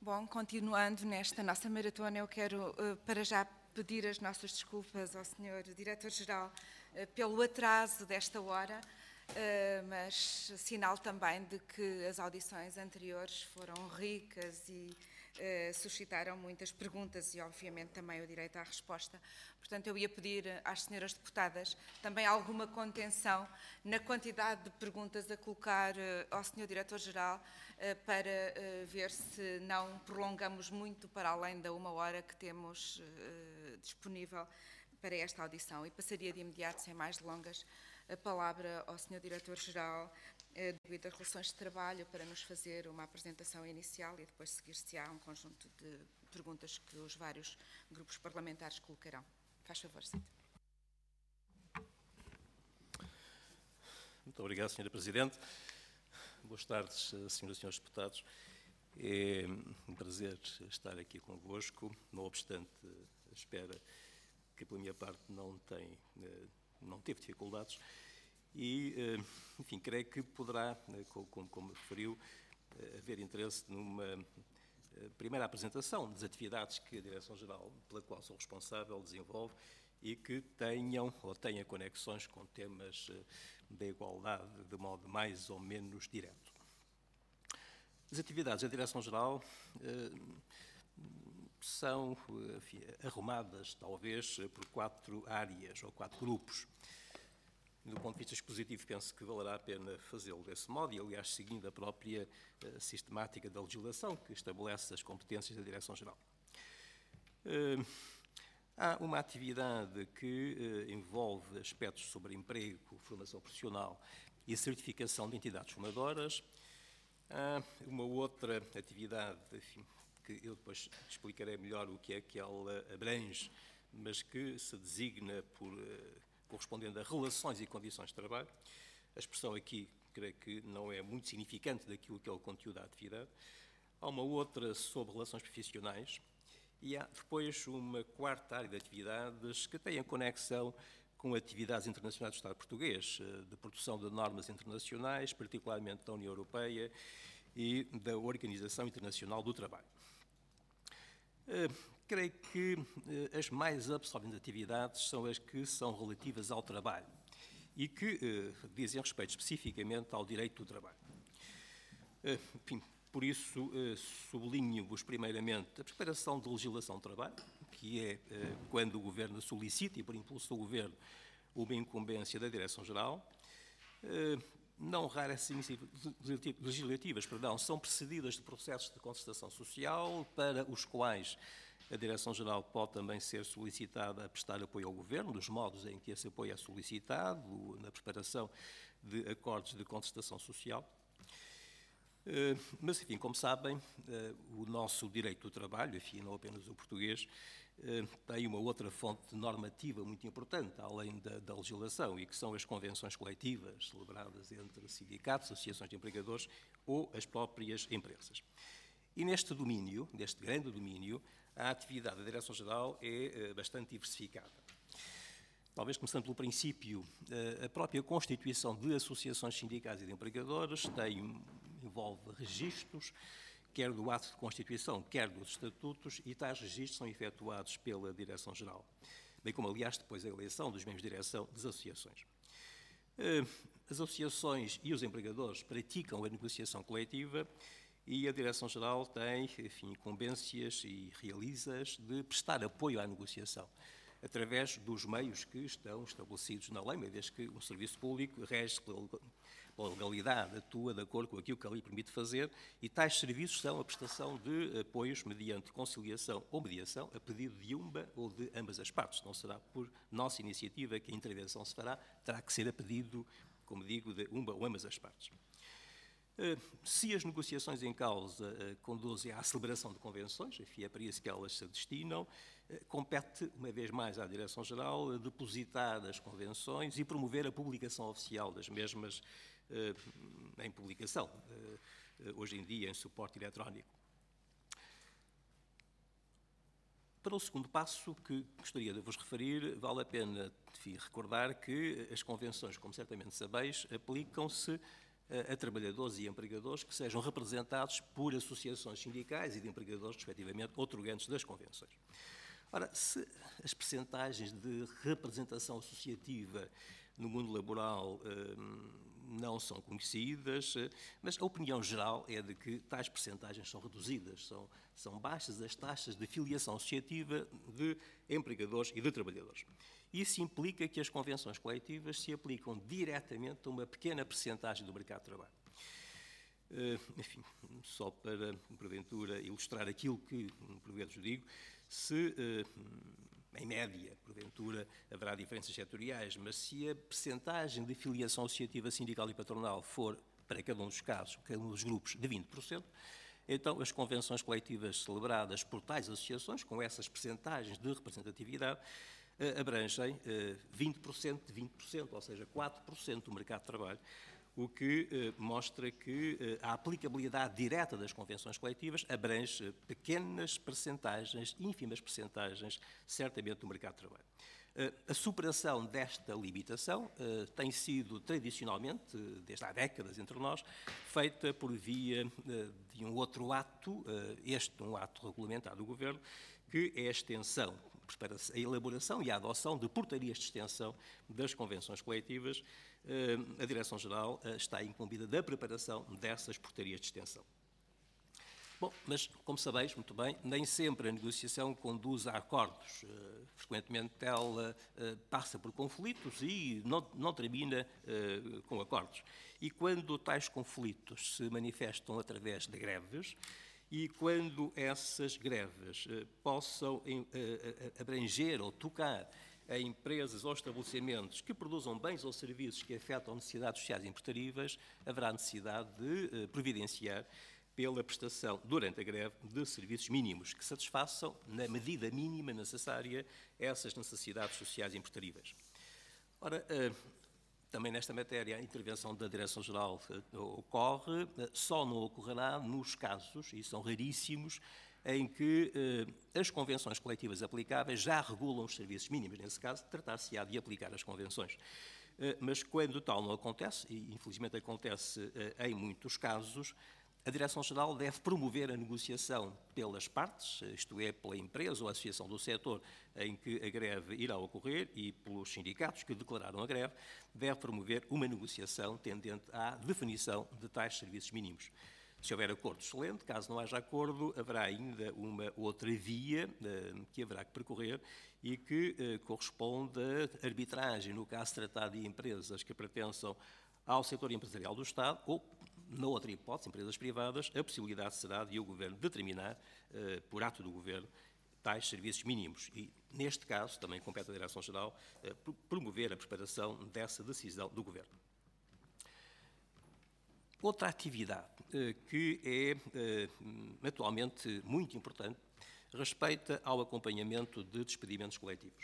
Bom, continuando nesta nossa maratona, eu quero para já pedir as nossas desculpas ao Sr. Diretor-Geral pelo atraso desta hora, mas sinal também de que as audições anteriores foram ricas e suscitaram muitas perguntas e, obviamente, também o direito à resposta. Portanto, eu ia pedir às senhoras deputadas também alguma contenção na quantidade de perguntas a colocar ao Sr. Diretor-Geral para ver se não prolongamos muito para além da 1 hora que temos disponível para esta audição. E passaria de imediato, sem mais delongas, a palavra ao Sr. Diretor-Geral das Relações de Trabalho para nos fazer uma apresentação inicial e depois seguir-se-á um conjunto de perguntas que os vários grupos parlamentares colocarão. Faz favor, Sr. Muito obrigado, Sra. Presidente. Boas tardes, Sras. e Srs. deputados. É um prazer estar aqui convosco, não obstante a espera que, pela minha parte, não teve dificuldades. E, enfim, creio que poderá, como referiu, haver interesse numa primeira apresentação das atividades que a Direção-Geral, pela qual sou responsável, desenvolve e que tenha conexões com temas da igualdade de modo mais ou menos direto. As atividades da Direção-Geral são, enfim, arrumadas, talvez, por 4 áreas ou 4 grupos. Do ponto de vista expositivo, penso que valerá a pena fazê-lo desse modo, e, aliás, seguindo a própria sistemática da legislação que estabelece as competências da Direção-Geral. Há uma atividade que envolve aspectos sobre emprego, formação profissional e certificação de entidades formadoras. Há uma outra atividade, enfim, que eu depois explicarei melhor o que é que ela abrange, mas que se designa por correspondendo a relações e condições de trabalho. A expressão aqui, creio que não é muito significante daquilo que é o conteúdo da atividade. Há uma outra sobre relações profissionais e há depois uma quarta área de atividades que tem a conexão com atividades internacionais do Estado português, de produção de normas internacionais, particularmente da União Europeia e da Organização Internacional do Trabalho. Creio que as mais absorventes atividades são as que são relativas ao trabalho e que dizem respeito especificamente ao direito do trabalho. Enfim, por isso, sublinho-vos primeiramente a preparação de legislação de trabalho, que é quando o Governo solicita, e por impulso do Governo, uma incumbência da Direção-Geral. Não raras iniciativas legislativas, são precedidas de processos de concertação social, para os quais a Direção-Geral pode também ser solicitada a prestar apoio ao Governo, dos modos em que esse apoio é solicitado, na preparação de acordos de concertação social. Mas, enfim, como sabem, o nosso direito do trabalho, enfim, não apenas o português, tem uma outra fonte normativa muito importante, além da legislação, e que são as convenções coletivas celebradas entre sindicatos, associações de empregadores ou as próprias empresas. E neste domínio, neste grande domínio, a atividade da Direção-Geral é bastante diversificada. Talvez começando pelo princípio, a própria constituição de associações sindicais e de empregadores envolve registros, quer do ato de constituição, quer dos estatutos, e tais registros são efetuados pela Direção-Geral, bem como, aliás, depois a eleição dos membros de direção das associações. As associações e os empregadores praticam a negociação coletiva e a Direção-Geral tem, enfim, incumbências e realiza-as de prestar apoio à negociação, através dos meios que estão estabelecidos na lei, uma vez que o serviço público rege pela legalidade, atua de acordo com aquilo que a lei permite fazer, e tais serviços são a prestação de apoios mediante conciliação ou mediação, a pedido de uma ou de ambas as partes. Não será por nossa iniciativa que a intervenção se fará, terá que ser a pedido, como digo, de uma ou ambas as partes. Se as negociações em causa conduzem à celebração de convenções, enfim, é para isso que elas se destinam, compete, uma vez mais, à Direção-Geral depositar as convenções e promover a publicação oficial das mesmas em publicação, hoje em dia em suporte eletrónico. Para o segundo passo que gostaria de vos referir, vale a pena, enfim, recordar que as convenções, como certamente sabeis, aplicam-se a trabalhadores e empregadores que sejam representados por associações sindicais e de empregadores, respectivamente, outorgantes das convenções. Ora, se as percentagens de representação associativa no mundo laboral não são conhecidas, mas a opinião geral é de que tais percentagens são reduzidas, são baixas as taxas de filiação associativa de empregadores e de trabalhadores. Isso implica que as convenções coletivas se aplicam diretamente a uma pequena percentagem do mercado de trabalho. Enfim, só para, porventura, ilustrar aquilo que, por vezes, digo, se, em média, porventura, haverá diferenças setoriais, mas se a percentagem de filiação associativa sindical e patronal for, para cada um dos casos, cada um dos grupos, de 20%, então as convenções coletivas celebradas por tais associações, com essas percentagens de representatividade, abrangem 20% de 20%, ou seja, 4% do mercado de trabalho, o que mostra que a aplicabilidade direta das convenções coletivas abrange pequenas percentagens, ínfimas percentagens, certamente do mercado de trabalho. A superação desta limitação tem sido tradicionalmente, desde há décadas entre nós, feita por via de um outro ato, um ato regulamentar do Governo, que é a extensão, a elaboração e a adoção de portarias de extensão das convenções coletivas. A Direção-Geral está incumbida da preparação dessas portarias de extensão. Bom, mas, como sabeis muito bem, nem sempre a negociação conduz a acordos. Frequentemente ela passa por conflitos e não termina com acordos. E quando tais conflitos se manifestam através de greves, e quando essas greves possam abranger ou tocar a empresas ou estabelecimentos que produzam bens ou serviços que afetam necessidades sociais imperativas, haverá necessidade de providenciar pela prestação, durante a greve, de serviços mínimos que satisfaçam, na medida mínima necessária, essas necessidades sociais imperativas. Ora, também nesta matéria, a intervenção da Direção-Geral ocorre, só não ocorrerá nos casos, e são raríssimos, em que as convenções coletivas aplicáveis já regulam os serviços mínimos. Nesse caso, tratar-se-á de aplicar as convenções. Mas quando tal não acontece, e infelizmente acontece em muitos casos, a Direção-Geral deve promover a negociação pelas partes, isto é, pela empresa ou associação do setor em que a greve irá ocorrer e pelos sindicatos que declararam a greve, deve promover uma negociação tendente à definição de tais serviços mínimos. Se houver acordo, excelente. Caso não haja acordo, haverá ainda uma outra via que haverá que percorrer e que corresponde à arbitragem, no caso tratado de empresas que pertençam ao setor empresarial do Estado ou, na outra hipótese, empresas privadas, a possibilidade será de o Governo determinar, por ato do Governo, tais serviços mínimos. E, neste caso, também compete à Direção-Geral promover a preparação dessa decisão do Governo. Outra atividade que é atualmente muito importante respeita ao acompanhamento de despedimentos coletivos.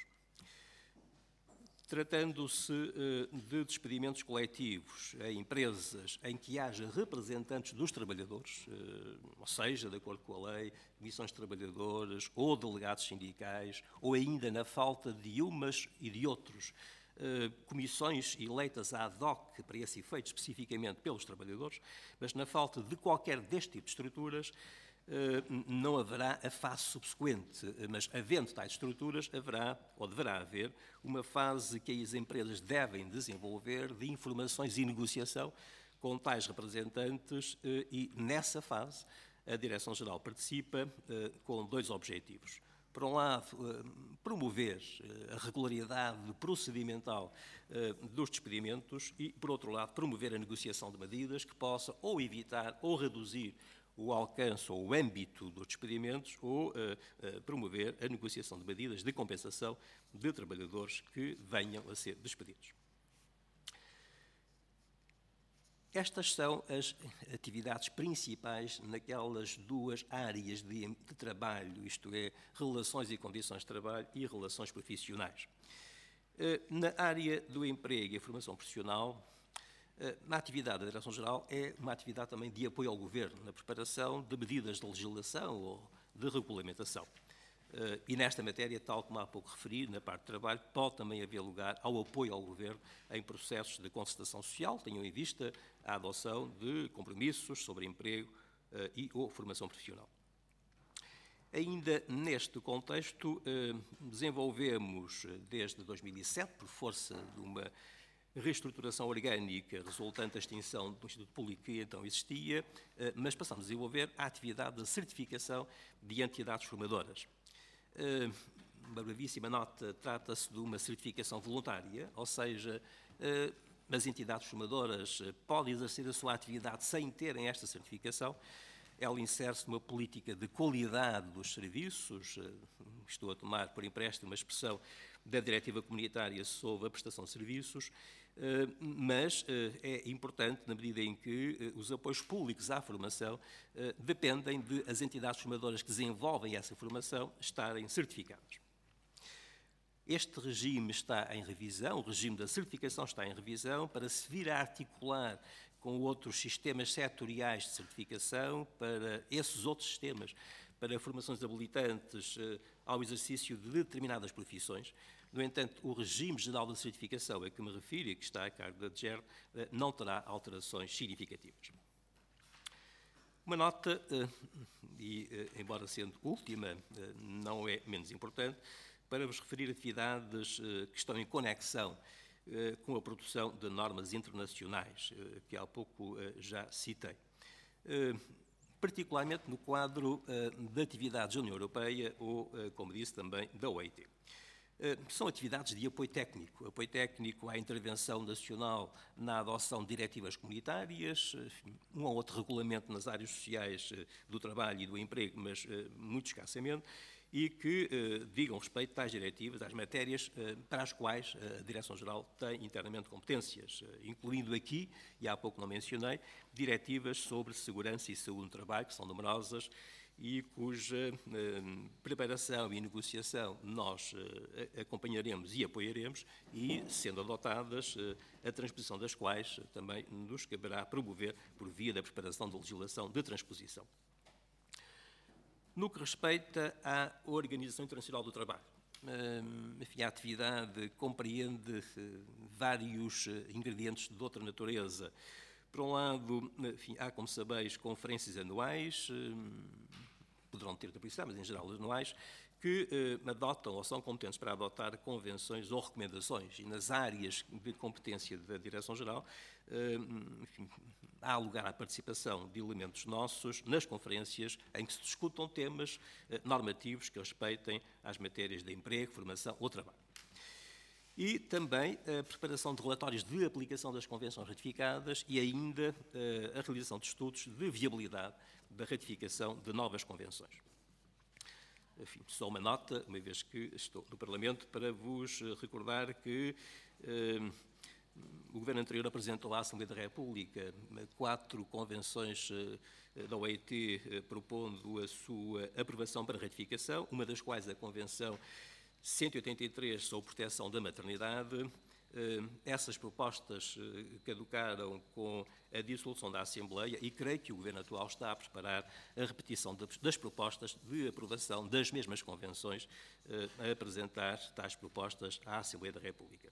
Tratando-se de despedimentos coletivos em empresas em que haja representantes dos trabalhadores, ou seja, de acordo com a lei, comissões de trabalhadores ou delegados sindicais, ou ainda na falta de umas e de outros, comissões eleitas ad hoc para esse efeito, especificamente pelos trabalhadores, mas na falta de qualquer deste tipo de estruturas, não haverá a fase subsequente, mas havendo tais estruturas, haverá, ou deverá haver, uma fase que as empresas devem desenvolver de informações e negociação com tais representantes e, nessa fase, a Direção-Geral participa com dois objetivos. Por um lado, promover a regularidade procedimental dos despedimentos e, por outro lado, promover a negociação de medidas que possam ou evitar ou reduzir o alcance ou o âmbito dos despedimentos ou promover a negociação de medidas de compensação de trabalhadores que venham a ser despedidos. Estas são as atividades principais naquelas duas áreas de trabalho, isto é, relações e condições de trabalho e relações profissionais. Na área do emprego e a formação profissional, a atividade da Direção-Geral é uma atividade também de apoio ao Governo, na preparação de medidas de legislação ou de regulamentação. E nesta matéria, tal como há pouco referi, na parte de trabalho, pode também haver lugar ao apoio ao Governo em processos de concertação social, tenham em vista a adoção de compromissos sobre emprego e ou formação profissional. Ainda neste contexto, desenvolvemos desde 2007, por força de uma reestruturação orgânica resultante da extinção do Instituto Público que então existia, mas passamos a desenvolver a atividade de certificação de entidades formadoras. Uma brevíssima nota, trata-se de uma certificação voluntária, ou seja, as entidades formadoras podem exercer a sua atividade sem terem esta certificação. Ela insere-se numa política de qualidade dos serviços, estou a tomar por empréstimo uma expressão da Diretiva Comunitária sobre a prestação de serviços, mas é importante na medida em que os apoios públicos à formação dependem de as entidades formadoras que desenvolvem essa formação estarem certificadas. Este regime está em revisão, o regime da certificação está em revisão para se vir a articular com outros sistemas setoriais de certificação, para esses outros sistemas, para formações habilitantes ao exercício de determinadas profissões. No entanto, o regime geral da certificação a que me refiro e que está a cargo da DGER não terá alterações significativas. Uma nota, embora sendo última, não é menos importante, para vos referir atividades que estão em conexão com a produção de normas internacionais, que há pouco já citei. Particularmente no quadro de atividades da União Europeia ou, como disse, também da OIT. São atividades de apoio técnico à intervenção nacional na adoção de diretivas comunitárias, um ou outro regulamento nas áreas sociais do trabalho e do emprego, mas muito escassamente, e que digam respeito às diretivas, às matérias para as quais a Direção-Geral tem internamente competências, incluindo aqui, e há pouco não mencionei, diretivas sobre segurança e saúde no trabalho, que são numerosas, e cuja preparação e negociação nós acompanharemos e apoiaremos, e, sendo adotadas, a transposição das quais também nos caberá promover por via da preparação da legislação de transposição. No que respeita à Organização Internacional do Trabalho, enfim, a atividade compreende vários ingredientes de outra natureza. Por um lado, enfim, há, como sabeis, conferências anuais, poderão ter de precisar, mas em geral anuais, que adotam ou são competentes para adotar convenções ou recomendações. E nas áreas de competência da Direção-Geral, enfim, há lugar à participação de elementos nossos nas conferências em que se discutam temas normativos que respeitem às matérias de emprego, formação ou trabalho. E também a preparação de relatórios de aplicação das convenções ratificadas e ainda a realização de estudos de viabilidade da ratificação de novas convenções. Enfim, só uma nota, uma vez que estou no Parlamento, para vos recordar que o Governo anterior apresentou à Assembleia da República 4 convenções da OIT propondo a sua aprovação para ratificação, uma das quais a Convenção 183 sobre proteção da maternidade. Essas propostas caducaram com a dissolução da Assembleia e creio que o Governo atual está a preparar a repetição das propostas de aprovação das mesmas convenções a apresentar tais propostas à Assembleia da República.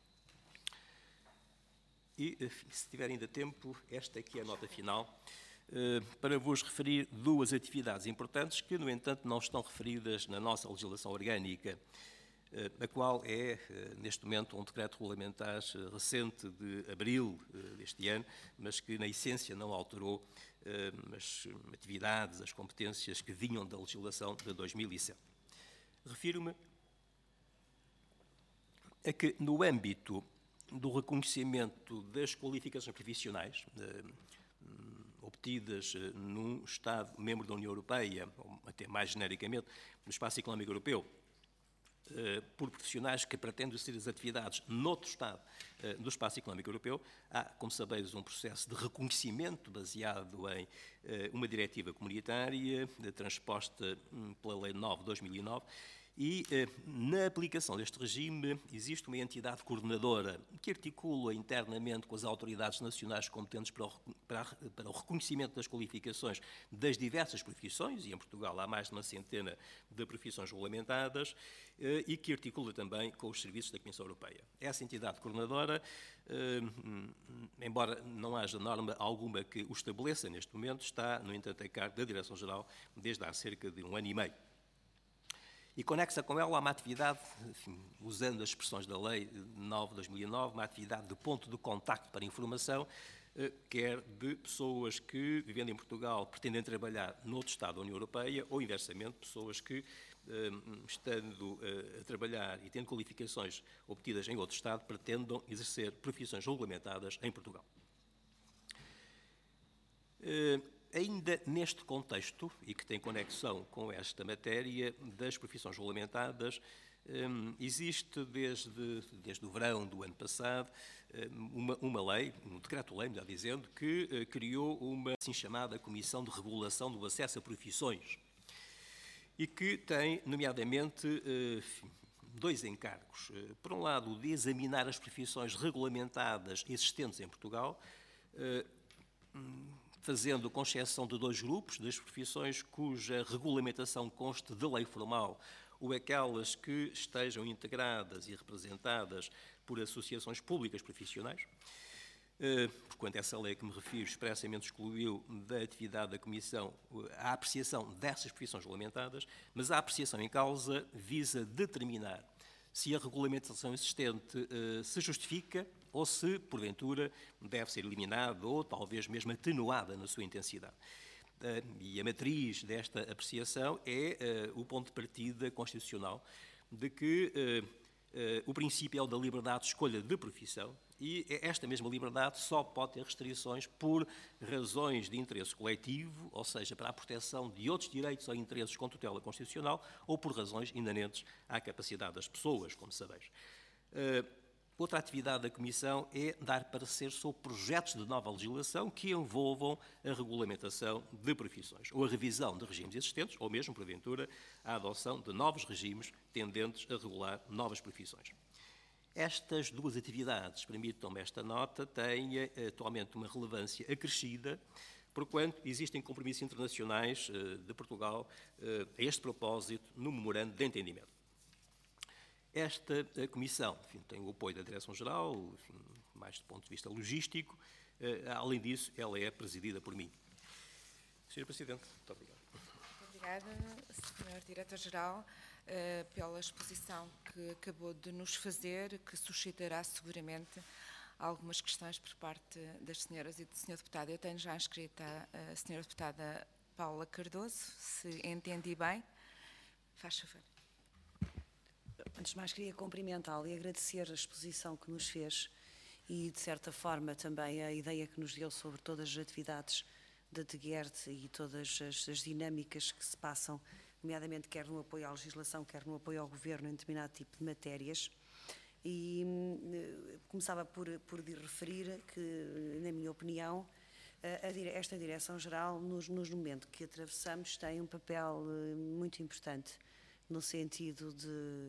E, se tiver ainda tempo, esta aqui é a nota final, para vos referir 2 atividades importantes que, no entanto, não estão referidas na nossa legislação orgânica, a qual é, neste momento, um decreto regulamentar recente de abril deste ano, mas que, na essência, não alterou as atividades, as competências que vinham da legislação de 2007. Refiro-me a que, no âmbito do reconhecimento das qualificações profissionais obtidas num Estado membro da União Europeia, ou até mais genericamente, no Espaço Económico Europeu, por profissionais que pretendem exercer as atividades noutro Estado do Espaço Económico Europeu, há, como sabeis, um processo de reconhecimento baseado em uma diretiva comunitária transposta pela Lei 9 de 2009 E, na aplicação deste regime, existe uma entidade coordenadora que articula internamente com as autoridades nacionais competentes para o reconhecimento das qualificações das diversas profissões, e em Portugal há mais de uma centena de profissões regulamentadas, e que articula também com os serviços da Comissão Europeia. Essa entidade coordenadora, embora não haja norma alguma que o estabeleça neste momento, está, no entanto, a cargo da Direção-Geral desde há cerca de 1 ano e meio. E conexa com ela há uma atividade, enfim, usando as expressões da Lei 9/2009, uma atividade de ponto de contacto para informação, quer de pessoas que, vivendo em Portugal, pretendem trabalhar noutro Estado da União Europeia, ou, inversamente, pessoas que, estando a trabalhar e tendo qualificações obtidas em outro Estado, pretendam exercer profissões regulamentadas em Portugal. Ainda neste contexto, e que tem conexão com esta matéria das profissões regulamentadas, existe desde o verão do ano passado uma lei, um decreto-lei, melhor dizendo, que criou uma assim chamada Comissão de Regulação do Acesso a Profissões e que tem, nomeadamente, dois encargos. Por um lado, o de examinar as profissões regulamentadas existentes em Portugal, fazendo com exceção de dois grupos, das profissões cuja regulamentação conste de lei formal ou aquelas que estejam integradas e representadas por associações públicas profissionais, porquanto essa lei a que me refiro expressamente excluiu da atividade da Comissão a apreciação dessas profissões regulamentadas, mas a apreciação em causa visa determinar se a regulamentação existente se justifica ou se, porventura, deve ser eliminada ou talvez mesmo atenuada na sua intensidade. E a matriz desta apreciação é o ponto de partida constitucional de que o princípio é o da liberdade de escolha de profissão e esta mesma liberdade só pode ter restrições por razões de interesse coletivo, ou seja, para a proteção de outros direitos ou interesses com tutela constitucional ou por razões inerentes à capacidade das pessoas, como sabeis. Outra atividade da Comissão é dar parecer sobre projetos de nova legislação que envolvam a regulamentação de profissões, ou a revisão de regimes existentes, ou mesmo, porventura, a adoção de novos regimes tendentes a regular novas profissões. Estas duas atividades, permitam-me esta nota, têm atualmente uma relevância acrescida, porquanto existem compromissos internacionais de Portugal a este propósito no memorando de entendimento. Esta Comissão, enfim, tem o apoio da Direção-Geral, mais do ponto de vista logístico. Além disso, ela é presidida por mim. Sr. Presidente, muito obrigado. Muito obrigada, Sr. Diretor-Geral, pela exposição que acabou de nos fazer, que suscitará seguramente algumas questões por parte das senhoras e do Sr. Deputado. Eu tenho já inscrita a Sra. Deputada Paula Cardoso, se entendi bem. Faz favor. Antes de mais, queria cumprimentá-lo e agradecer a exposição que nos fez e, de certa forma, também a ideia que nos deu sobre todas as atividades da DGERT e todas as dinâmicas que se passam, nomeadamente quer no apoio à legislação, quer no apoio ao Governo em determinado tipo de matérias. E começava por referir que, na minha opinião, esta Direção-Geral, nos momentos que atravessamos, tem um papel muito importante no sentido de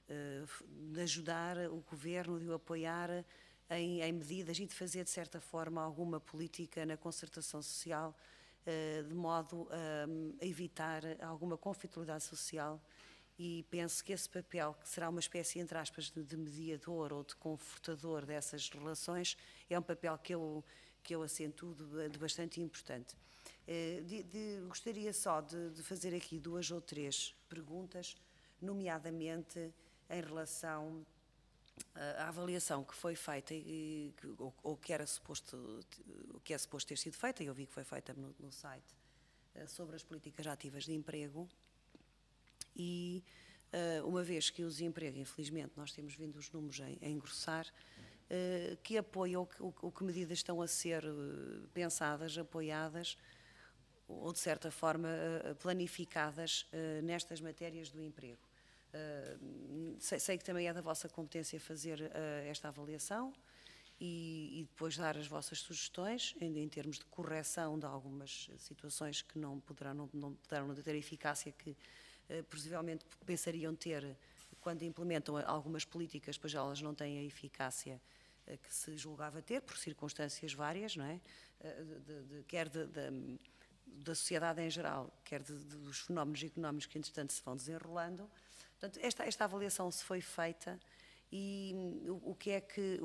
ajudar o Governo, de o apoiar em medidas e de fazer, de certa forma, alguma política na concertação social, de modo a evitar alguma conflitualidade social. E penso que esse papel, que será uma espécie, entre aspas, de mediador ou de confortador dessas relações, é um papel que eu acentuo de bastante importante. Gostaria só de fazer aqui duas ou três perguntas, nomeadamente em relação à avaliação que foi feita ou que é suposto ter sido feita, e eu vi que foi feita no site, sobre as políticas ativas de emprego. E uma vez que o desemprego, infelizmente, nós temos vindo os números a engrossar, que apoio ou que medidas estão a ser pensadas, apoiadas ou, de certa forma, planificadas nestas matérias do emprego. Sei que também é da vossa competência fazer esta avaliação e depois dar as vossas sugestões em termos de correção de algumas situações que não poderão ter a eficácia que possivelmente pensariam ter quando implementam algumas políticas, pois elas não têm a eficácia que se julgava ter, por circunstâncias várias, não é? Quer da sociedade em geral, quer dos fenómenos económicos que, entretanto, se vão desenrolando. Portanto, esta avaliação se foi feita e o que é que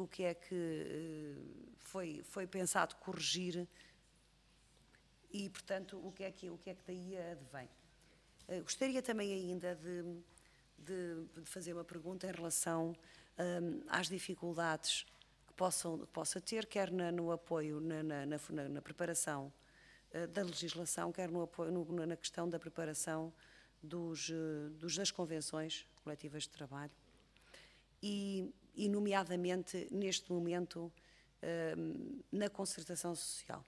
foi pensado corrigir e, portanto, o que é que daí advém. Gostaria também ainda de fazer uma pergunta em relação às dificuldades que possa ter, quer no apoio, na preparação da legislação, quer no apoio, na questão da preparação das convenções coletivas de trabalho e nomeadamente, neste momento, na concertação social.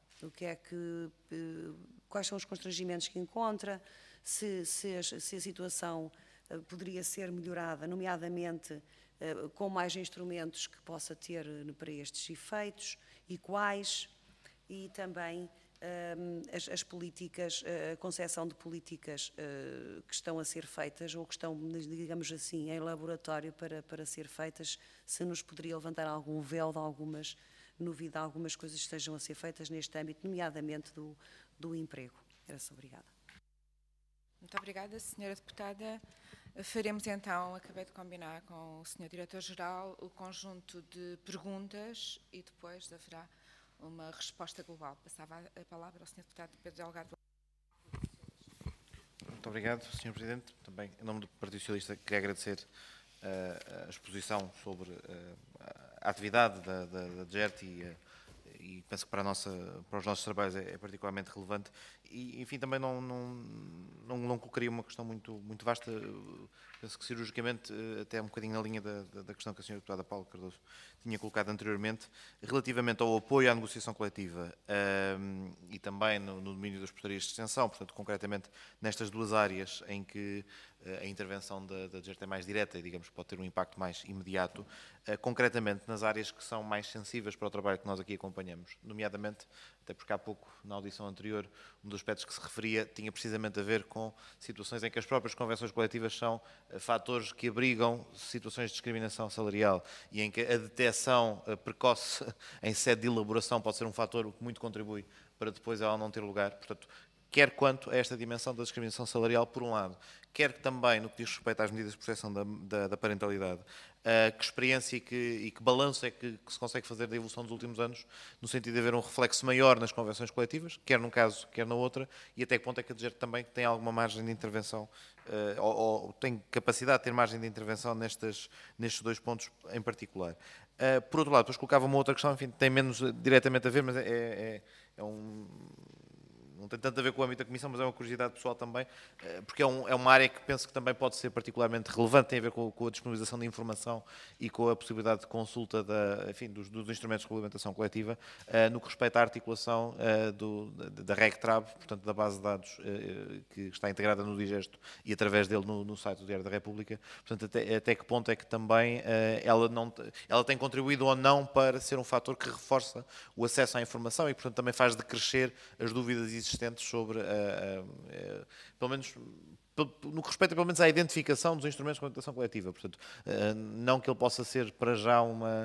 Quais são os constrangimentos que encontra, se a situação poderia ser melhorada, nomeadamente com mais instrumentos que possa ter para estes efeitos e quais, e também as políticas, a concepção de políticas que estão a ser feitas ou que estão, digamos assim, em laboratório para ser feitas, se nos poderia levantar algum véu de algumas novidades, algumas coisas que estejam a ser feitas neste âmbito, nomeadamente do emprego. Era-se, obrigada. Muito obrigada, Sra. Deputada. Faremos então, acabei de combinar com o Sr. Diretor-Geral, o conjunto de perguntas e depois haverá uma resposta global. Passava a palavra ao Sr. Deputado Pedro Delgado. Muito obrigado, Sr. Presidente. Também, em nome do Partido Socialista, queria agradecer a exposição sobre a atividade da DGERT e penso que para os nossos trabalhos é particularmente relevante. E, enfim, também não colocaria uma questão muito vasta, penso que cirurgicamente, até um bocadinho na linha da questão que a Sra. Deputada Paula Cardoso tinha colocado anteriormente, relativamente ao apoio à negociação coletiva e também no domínio das portarias de extensão, portanto, concretamente nestas duas áreas em que a intervenção da DGERT é mais direta e, digamos, pode ter um impacto mais imediato, concretamente nas áreas que são mais sensíveis para o trabalho que nós aqui acompanhamos, nomeadamente, até porque há pouco, na audição anterior, um dos aspectos que se referia tinha precisamente a ver com situações em que as próprias convenções coletivas são fatores que abrigam situações de discriminação salarial e em que a detecção precoce em sede de elaboração pode ser um fator que muito contribui para depois ela não ter lugar. Portanto, quer quanto a esta dimensão da discriminação salarial, por um lado, quer também no que diz respeito às medidas de proteção da parentalidade, que experiência e que balanço é que se consegue fazer da evolução dos últimos anos, no sentido de haver um reflexo maior nas convenções coletivas, quer num caso, quer na outra, e até que ponto é que a DGERT também tem alguma margem de intervenção, ou tem capacidade de ter margem de intervenção nestes dois pontos em particular. Por outro lado, depois colocava uma outra questão, enfim, tem menos diretamente a ver, mas não tem tanto a ver com o âmbito da Comissão, mas é uma curiosidade pessoal também, porque é uma área que penso que também pode ser particularmente relevante, tem a ver com a disponibilização de informação e com a possibilidade de consulta dos instrumentos de regulamentação coletiva, no que respeita à articulação da RegTrab, portanto da base de dados que está integrada no Digesto e através dele no site do Diário da República. Portanto, até que ponto é que também ela tem contribuído ou não para ser um fator que reforça o acesso à informação e, portanto, também faz decrescer as dúvidas existentes sobre, pelo menos, no que respeita pelo menos à identificação dos instrumentos de regulamentação coletiva. Portanto, não que ele possa ser para já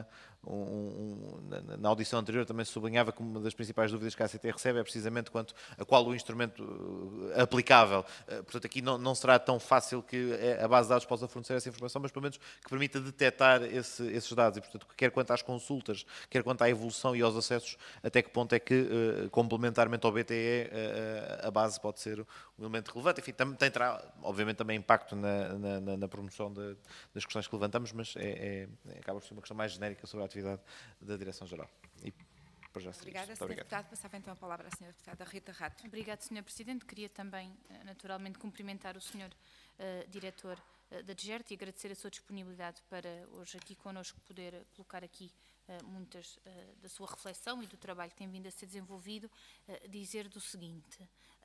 na audição anterior também se sublinhava que uma das principais dúvidas que a ACT recebe é precisamente quanto a qual o instrumento aplicável. Portanto, aqui não será tão fácil que a base de dados possa fornecer essa informação, mas pelo menos que permita detectar esses dados. E, portanto, quer quanto às consultas, quer quanto à evolução e aos acessos, até que ponto é que, complementarmente ao BTE, a base pode ser um elemento relevante. Enfim, terá, obviamente, também impacto na promoção das questões que levantamos, mas acaba por ser uma questão mais genérica sobre a atividade da Direção-Geral. Obrigada, Sr. Deputado. Passava então a palavra à Sra. Deputada Rita Rato. Obrigada, Sr. Presidente. Queria também, naturalmente, cumprimentar o Sr. Diretor da DGERT e agradecer a sua disponibilidade para hoje aqui connosco poder colocar aqui muitas da sua reflexão e do trabalho que tem vindo a ser desenvolvido, dizer do seguinte.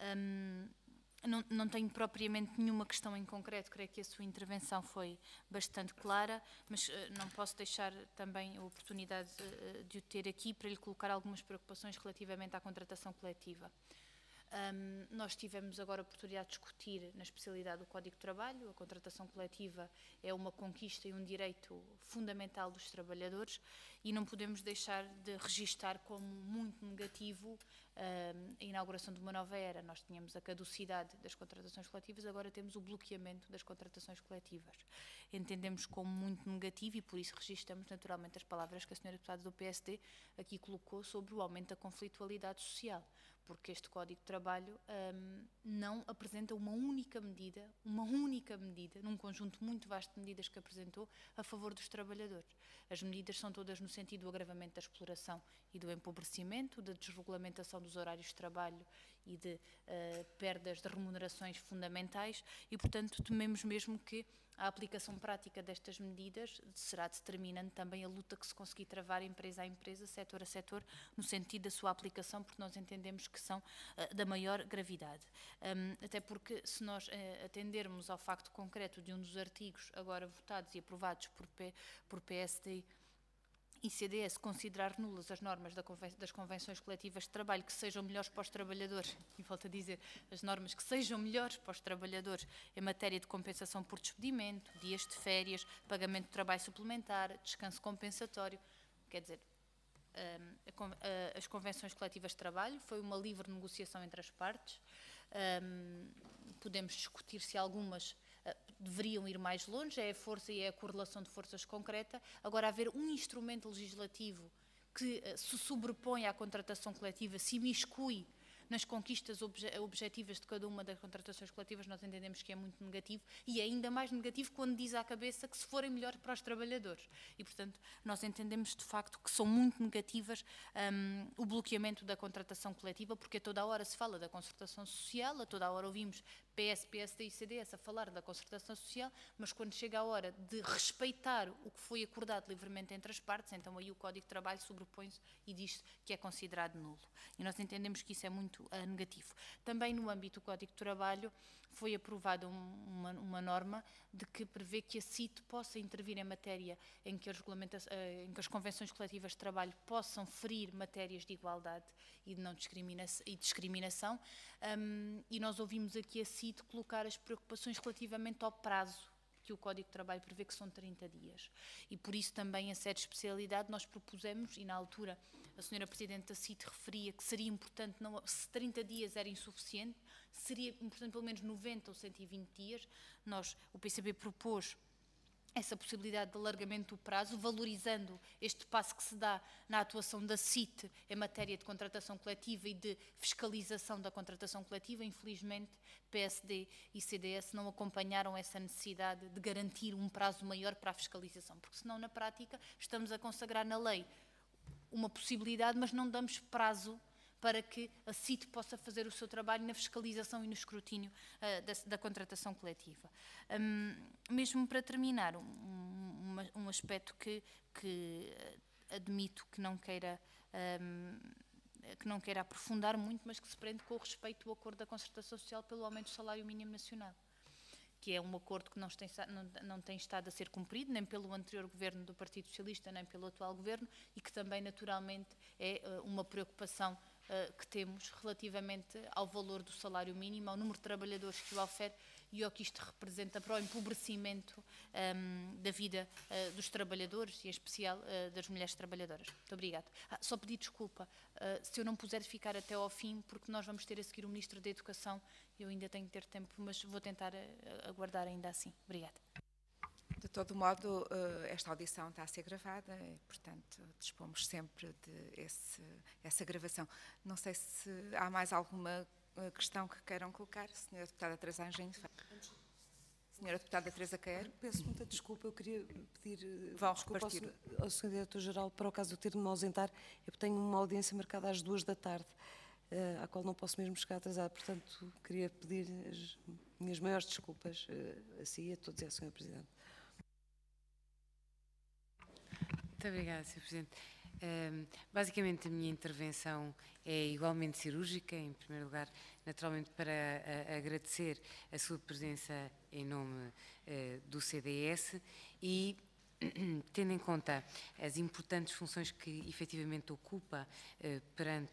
Não tenho propriamente nenhuma questão em concreto, creio que a sua intervenção foi bastante clara, mas não posso deixar também a oportunidade de o ter aqui para lhe colocar algumas preocupações relativamente à contratação coletiva. Nós tivemos agora a oportunidade de discutir na especialidade do Código de Trabalho. A contratação coletiva é uma conquista e um direito fundamental dos trabalhadores e não podemos deixar de registar como muito negativo a inauguração de uma nova era. Nós tínhamos a caducidade das contratações coletivas, agora temos o bloqueamento das contratações coletivas. Entendemos como muito negativo e por isso registramos naturalmente as palavras que a senhora deputada do PSD aqui colocou sobre o aumento da conflitualidade social, porque este Código de Trabalho não apresenta uma única medida, num conjunto muito vasto de medidas que apresentou a favor dos trabalhadores. As medidas são todas no sentido do agravamento da exploração e do empobrecimento, da desregulamentação dos horários de trabalho e de perdas de remunerações fundamentais e, portanto, tememos mesmo que a aplicação prática destas medidas será determinante também a luta que se conseguir travar empresa a empresa, setor a setor, no sentido da sua aplicação, porque nós entendemos que são da maior gravidade. Até porque, se nós atendermos ao facto concreto de um dos artigos agora votados e aprovados por PSD e CDS considerar nulas as normas das convenções coletivas de trabalho que sejam melhores para os trabalhadores, e volto a dizer, as normas que sejam melhores para os trabalhadores em matéria de compensação por despedimento, dias de férias, pagamento de trabalho suplementar, descanso compensatório, quer dizer, as convenções coletivas de trabalho foi uma livre negociação entre as partes, podemos discutir se algumas deveriam ir mais longe, é a força e é a correlação de forças concreta. Agora, haver um instrumento legislativo que se sobrepõe à contratação coletiva, se imiscui nas conquistas objetivas de cada uma das contratações coletivas, nós entendemos que é muito negativo e é ainda mais negativo quando diz à cabeça que se forem melhor para os trabalhadores. E, portanto, nós entendemos de facto que são muito negativas o bloqueamento da contratação coletiva, porque a toda a hora se fala da concertação social, a toda a hora ouvimos PS, PSD e CDS a falar da concertação social, mas quando chega a hora de respeitar o que foi acordado livremente entre as partes, então aí o Código de Trabalho sobrepõe-se e diz que é considerado nulo. E nós entendemos que isso é muito negativo. Também no âmbito do Código de Trabalho foi aprovada uma norma de que prevê que a CIT possa intervir em matéria em que as convenções coletivas de trabalho possam ferir matérias de igualdade e de não discriminação, e nós ouvimos aqui a CIT colocar as preocupações relativamente ao prazo que o Código de Trabalho prevê, que são 30 dias. E por isso também, em sede de especialidade, nós propusemos, e na altura a senhora Presidente da CIT referia que seria importante, se 30 dias era insuficiente, seria importante pelo menos 90 ou 120 dias. O PCB propôs essa possibilidade de alargamento do prazo, valorizando este passo que se dá na atuação da CIT em matéria de contratação coletiva e de fiscalização da contratação coletiva. Infelizmente, PSD e CDS não acompanharam essa necessidade de garantir um prazo maior para a fiscalização, porque senão, na prática, estamos a consagrar na lei uma possibilidade, mas não damos prazo para que a CIT possa fazer o seu trabalho na fiscalização e no escrutínio da contratação coletiva. Mesmo para terminar, um aspecto que admito que não queira aprofundar muito, mas que se prende com o respeito ao acordo da concertação social pelo aumento do salário mínimo nacional, que é um acordo que não tem estado a ser cumprido, nem pelo anterior governo do Partido Socialista, nem pelo atual governo, e que também, naturalmente, é uma preocupação que temos relativamente ao valor do salário mínimo, ao número de trabalhadores que o ofere e ao que isto representa para o empobrecimento da vida dos trabalhadores e, em especial, das mulheres trabalhadoras. Muito obrigada. Só pedir desculpa se eu não puder ficar até ao fim, porque nós vamos ter a seguir o Ministro da Educação. Eu ainda tenho que ter tempo, mas vou tentar aguardar ainda assim. Obrigada. De todo modo, esta audição está a ser gravada e, portanto, dispomos sempre de essa gravação. Não sei se há mais alguma questão que queiram colocar. Senhora Deputada Teresa Anjinho. Senhora Deputada Teresa Queiro. Peço muita desculpa, eu queria pedir desculpa repartir. ao Sr. Diretor-Geral para o caso de eu ter de me ausentar. Eu tenho uma audiência marcada às 14h, à qual não posso mesmo chegar atrasada. Portanto, queria pedir as minhas maiores desculpas a si, a todos e à Sra. Presidente. Muito obrigada, Sr. Presidente. Basicamente, a minha intervenção é igualmente cirúrgica. Em primeiro lugar, naturalmente, para agradecer a sua presença em nome do CDS e, tendo em conta as importantes funções que efetivamente ocupa perante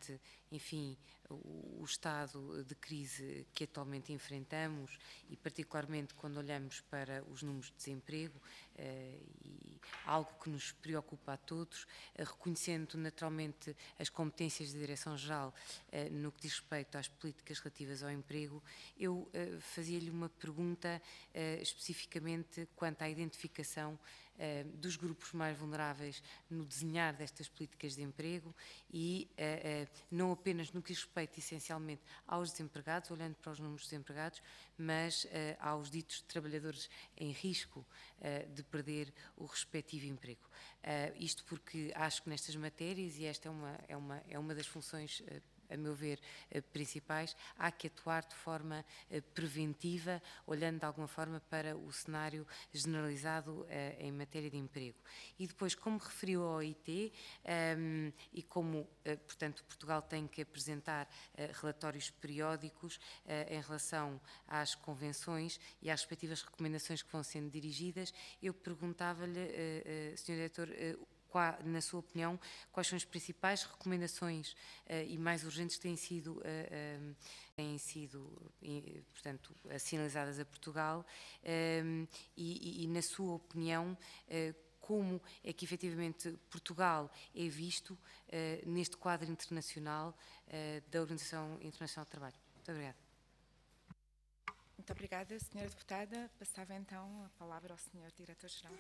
enfim, o estado de crise que atualmente enfrentamos e particularmente quando olhamos para os números de desemprego, e algo que nos preocupa a todos, reconhecendo naturalmente as competências da Direção-Geral no que diz respeito às políticas relativas ao emprego, eu fazia-lhe uma pergunta especificamente quanto à identificação dos grupos mais vulneráveis no desenhar destas políticas de emprego e não apenas no que diz respeito essencialmente aos desempregados, olhando para os números de desempregados, mas aos ditos trabalhadores em risco de perder o respectivo emprego. Isto porque acho que nestas matérias, e esta é uma das funções a meu ver, principais, há que atuar de forma preventiva, olhando de alguma forma para o cenário generalizado em matéria de emprego. E depois, como referiu a OIT, e como, portanto, Portugal tem que apresentar relatórios periódicos em relação às convenções e às respectivas recomendações que vão sendo dirigidas, eu perguntava-lhe, Sr. Diretor, na sua opinião, quais são as principais recomendações e mais urgentes que têm sido, portanto, sinalizadas a Portugal e, na sua opinião, como é que efetivamente Portugal é visto neste quadro internacional da Organização Internacional do Trabalho? Muito obrigada. Muito obrigada, Sra. Deputada. Passava então a palavra ao Sr. Diretor-Geral.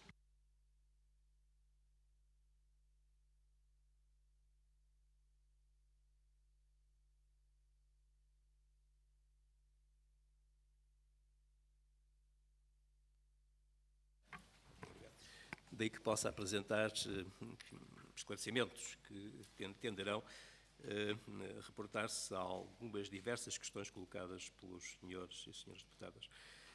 Daí que possa apresentar esclarecimentos que tenderão a reportar-se a algumas diversas questões colocadas pelos senhores e senhoras deputadas.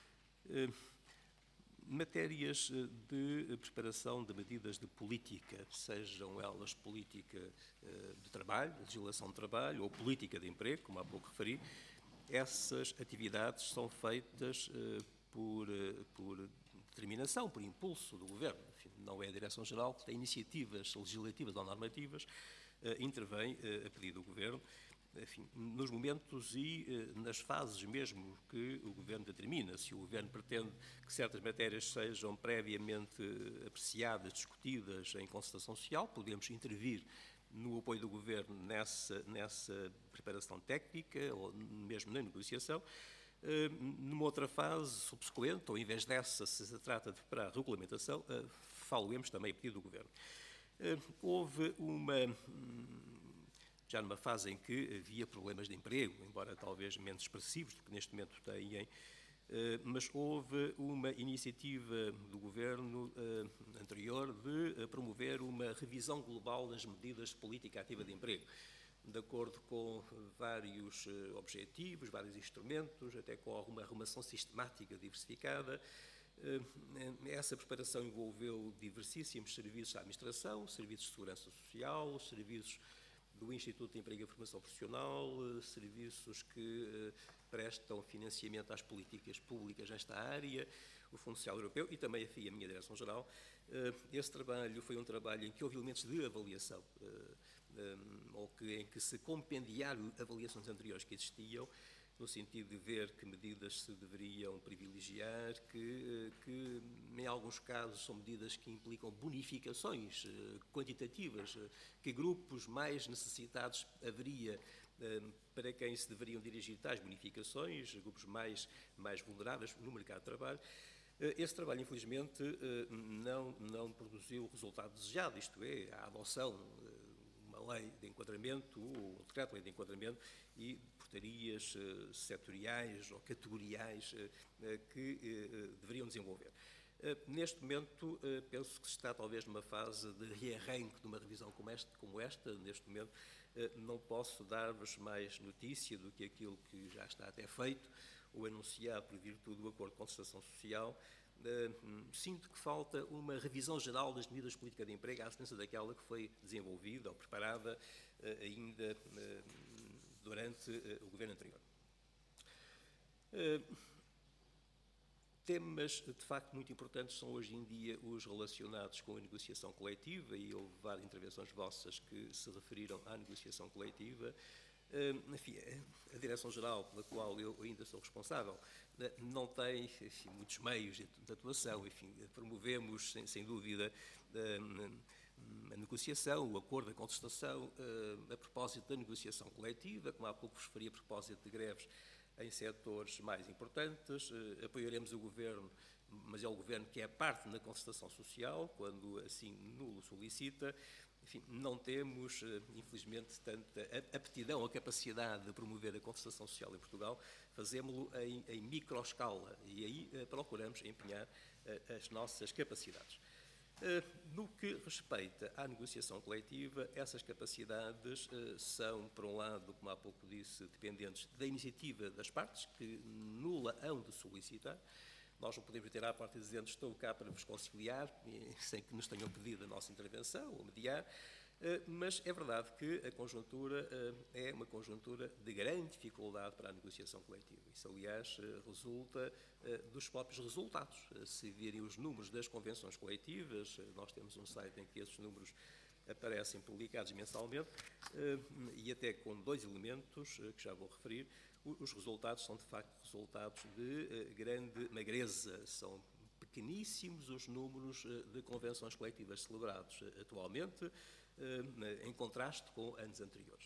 Matérias de preparação de medidas de política, sejam elas política de trabalho, legislação de trabalho ou política de emprego, como há pouco referi, essas atividades são feitas por determinação, por impulso do Governo. Enfim, não é a Direção-Geral que tem iniciativas legislativas ou normativas, intervém a pedido do Governo, enfim, nos momentos e nas fases mesmo que o Governo determina. Se o Governo pretende que certas matérias sejam previamente apreciadas, discutidas em concertação social, podemos intervir no apoio do Governo nessa preparação técnica ou mesmo na negociação. Numa outra fase subsequente, ou em vez dessa, se se trata de preparar a regulamentação, falo-emos também a pedido do Governo. Houve já numa fase em que havia problemas de emprego, embora talvez menos expressivos do que neste momento têm, mas houve uma iniciativa do Governo anterior de promover uma revisão global das medidas de política ativa de emprego, de acordo com vários objetivos, vários instrumentos, até com alguma arrumação sistemática diversificada. Essa preparação envolveu diversíssimos serviços da administração, serviços de segurança social, serviços do Instituto de Emprego e Formação Profissional, serviços que prestam financiamento às políticas públicas nesta área, o Fundo Social Europeu e também, enfim, a minha Direção-Geral. Esse trabalho foi um trabalho em que houve elementos de avaliação, em que se compendiaram avaliações anteriores que existiam, no sentido de ver que medidas se deveriam privilegiar, que em alguns casos são medidas que implicam bonificações quantitativas, que grupos mais necessitados haveria para quem se deveriam dirigir tais bonificações, grupos mais vulneráveis no mercado de trabalho. Esse trabalho, infelizmente, não produziu o resultado desejado, isto é, a adoção uma lei de enquadramento, ou um decreto-lei de enquadramento e portarias setoriais ou categoriais que deveriam desenvolver. Neste momento, penso que se está talvez numa fase de rearranque de uma revisão como esta. Neste momento, não posso dar-vos mais notícia do que aquilo que já está até feito ou anunciado por virtude do acordo de concertação social. Sinto que falta uma revisão geral das medidas de política de emprego à semelhança daquela que foi desenvolvida ou preparada ainda durante o governo anterior. Temas, de facto, muito importantes são hoje em dia os relacionados com a negociação coletiva, e houve várias intervenções vossas que se referiram à negociação coletiva. Enfim, a Direção-Geral, pela qual eu ainda sou responsável, não tem, enfim, muitos meios de atuação. Enfim, promovemos, sem dúvida, a negociação, o acordo, a contestação, a propósito da negociação coletiva, como há pouco vos referi, a propósito de greves em setores mais importantes. Apoiaremos o Governo, mas é o Governo que é parte na contestação social, quando assim nulo solicita. Enfim, não temos, infelizmente, tanta aptidão ou capacidade de promover a contestação social em Portugal. Fazemos-lo em microescala e aí procuramos empenhar as nossas capacidades. No que respeita à negociação coletiva, essas capacidades são, por um lado, como há pouco disse, dependentes da iniciativa das partes, que nula hão de solicitar. Nós não podemos ter à parte dizendo estou cá para vos conciliar, sem que nos tenham pedido a nossa intervenção ou mediar, mas é verdade que a conjuntura é uma conjuntura de grande dificuldade para a negociação coletiva. Isso, aliás, resulta dos próprios resultados. Se virem os números das convenções coletivas, nós temos um site em que esses números aparecem publicados mensalmente, e até com 2 elementos que já vou referir. Os resultados são, de facto, resultados de grande magreza. São pequeníssimos os números de convenções coletivas celebrados atualmente, em contraste com anos anteriores.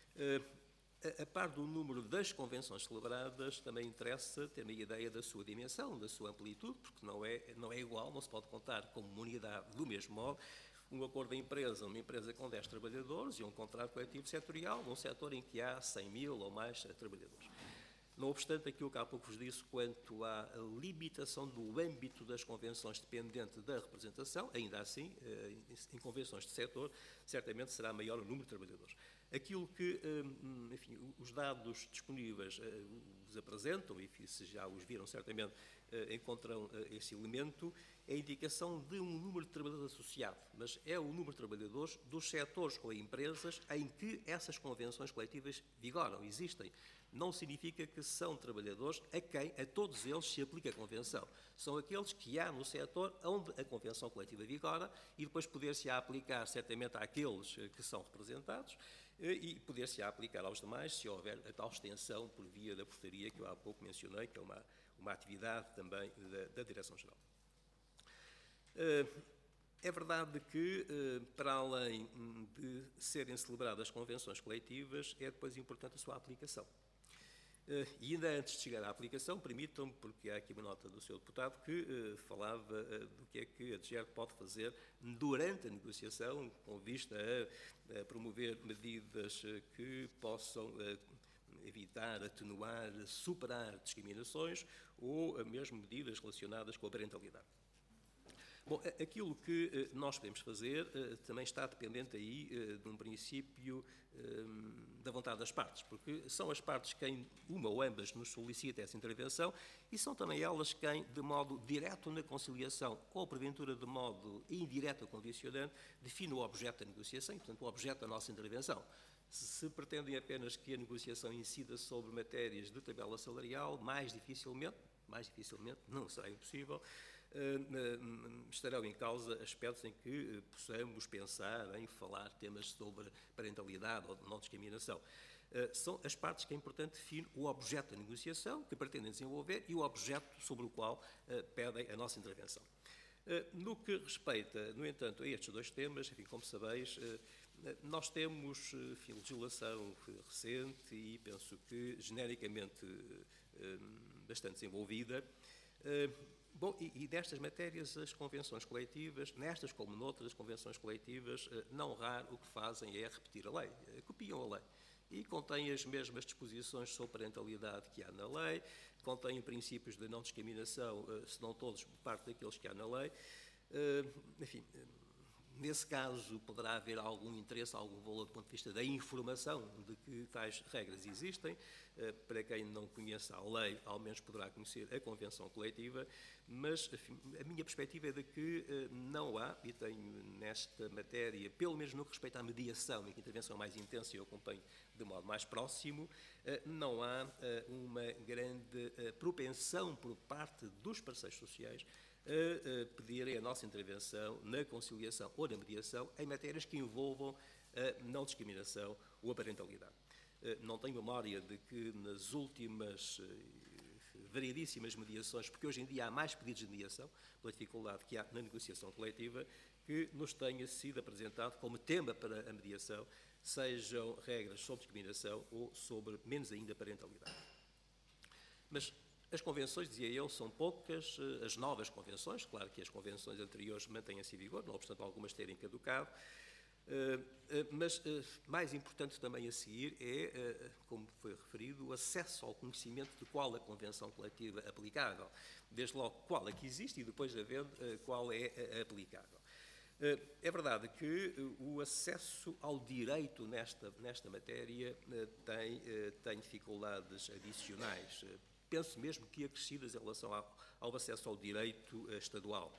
A par do número das convenções celebradas, também interessa ter uma ideia da sua dimensão, da sua amplitude, porque não é igual, não se pode contar como uma unidade do mesmo modo um acordo de empresa, uma empresa com 10 trabalhadores e um contrato coletivo setorial num setor em que há 100.000 ou mais trabalhadores. Não obstante aquilo que há pouco vos disse quanto à limitação do âmbito das convenções dependente da representação, ainda assim, em convenções de setor, certamente será maior o número de trabalhadores. Aquilo que, enfim, os dados disponíveis vos apresentam, e se já os viram certamente, encontram esse elemento, é a indicação de um número de trabalhadores associado, mas é o número de trabalhadores dos setores ou empresas em que essas convenções coletivas vigoram, existem. Não significa que são trabalhadores a quem a todos eles se aplica a convenção. São aqueles que há no setor onde a convenção coletiva vigora e depois poder-se-á aplicar certamente àqueles que são representados e poder-se-á aplicar aos demais se houver a tal extensão por via da portaria que eu há pouco mencionei, que é uma atividade também da Direção-Geral. É verdade que, para além de serem celebradas convenções coletivas, é depois importante a sua aplicação. E ainda antes de chegar à aplicação, permitam-me, porque há aqui uma nota do Sr. Deputado que falava do que é que a DGERT pode fazer durante a negociação, com vista a promover medidas que possam evitar, atenuar, superar discriminações ou mesmo medidas relacionadas com a parentalidade. Bom, aquilo que nós podemos fazer também está dependente aí de um princípio da vontade das partes, porque são as partes quem, uma ou ambas, nos solicita essa intervenção e são também elas quem, de modo direto na conciliação ou, porventura, de modo indireto ou condicionante, define o objeto da negociação e, portanto, o objeto da nossa intervenção. Se pretendem apenas que a negociação incida sobre matérias de tabela salarial, mais dificilmente, não será impossível, estarão em causa aspectos em que possamos pensar em falar temas sobre parentalidade ou não discriminação. São as partes que é importante definir o objeto da negociação que pretendem desenvolver e o objeto sobre o qual pedem a nossa intervenção. No que respeita, no entanto, a estes 2 temas, enfim, como sabeis, nós temos legislação recente e penso que genericamente bastante desenvolvida. Bom, e destas matérias, as convenções coletivas, nestas como noutras convenções coletivas, não raro o que fazem é repetir a lei, copiam a lei. E contém as mesmas disposições sobre parentalidade que há na lei, contém princípios de não discriminação, se não todos, parte daqueles que há na lei. Enfim, Nesse caso, poderá haver algum interesse, algum valor do ponto de vista da informação de que tais regras existem. Para quem não conhece a lei, ao menos poderá conhecer a convenção coletiva, mas enfim, a minha perspectiva é de que não há, e tenho nesta matéria, pelo menos no que respeita à mediação, em que a intervenção é mais intensa e eu acompanho de modo mais próximo, não há uma grande propensão por parte dos parceiros sociais a pedirem a nossa intervenção na conciliação ou na mediação em matérias que envolvam a não discriminação ou a parentalidade. Não tenho memória de que nas últimas variedíssimas mediações, porque hoje em dia há mais pedidos de mediação, pela dificuldade que há na negociação coletiva, que nos tenha sido apresentado como tema para a mediação, sejam regras sobre discriminação ou sobre, menos ainda, parentalidade. Mas as convenções, dizia eu, são poucas, as novas convenções, claro que as convenções anteriores mantêm-se em vigor, não obstante algumas terem caducado, mas mais importante também a seguir é, como foi referido, o acesso ao conhecimento de qual a convenção coletiva aplicável, desde logo qual é que existe e depois havendo qual é a aplicável. É verdade que o acesso ao direito nesta matéria tem dificuldades adicionais, penso mesmo que acrescidas em relação ao acesso ao direito estadual.